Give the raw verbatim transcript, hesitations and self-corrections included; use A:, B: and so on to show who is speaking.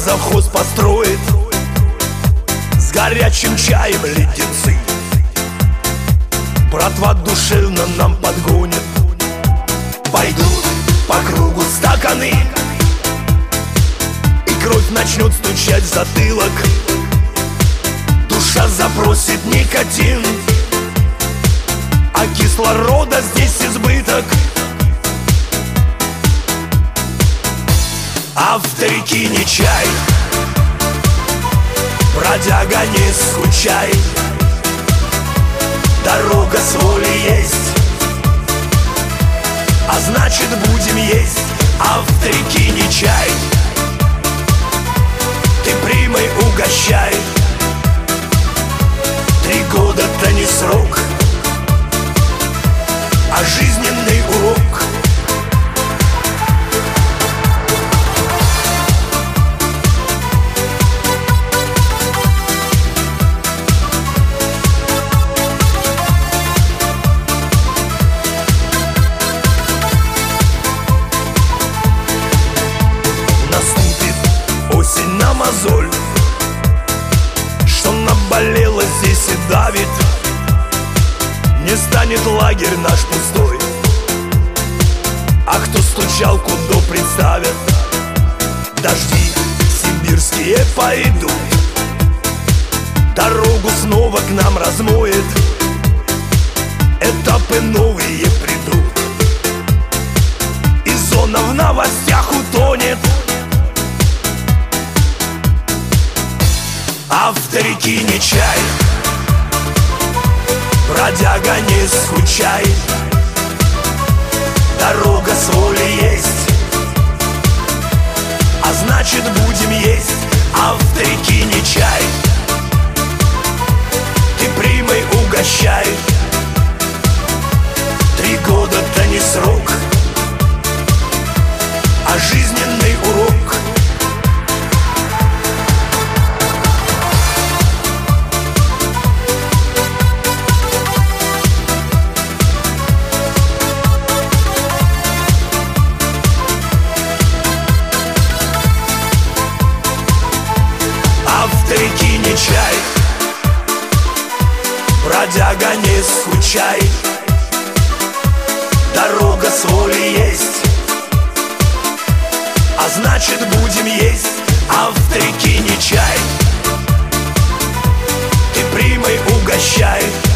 A: завхоз построит с горячим чаем леденцы. Братва душевно нам подгонит. Пойдут по кругу стаканы, и кровь начнет стучать в затылок. Душа запросит никотин, а кислорода здесь избыток. А в старики не чай, бродяга, не скучай. Дорога с воли есть, а значит будем есть. А в старики не чай, ты примой угощай. Три года-то не срок, а жизненный урок. Осень на мозоль, что наболело здесь и давит. Не станет лагерь наш пустой, а кто стучал, куда представят. Дожди сибирские пойдут, дорогу снова к нам размоет. Этапы новые придут, и зона в новостях утонет. А в старики не чай, бродяга, не скучай. Дорога с воли есть, а значит будем есть. А в старики не чай, ты примой угощай. Три года-то не срок, а жизненный урок. Старики не чай, бродяга, не скучай. Дорога с воли есть, а значит будем есть. А в старики не чай, ты примой угощай.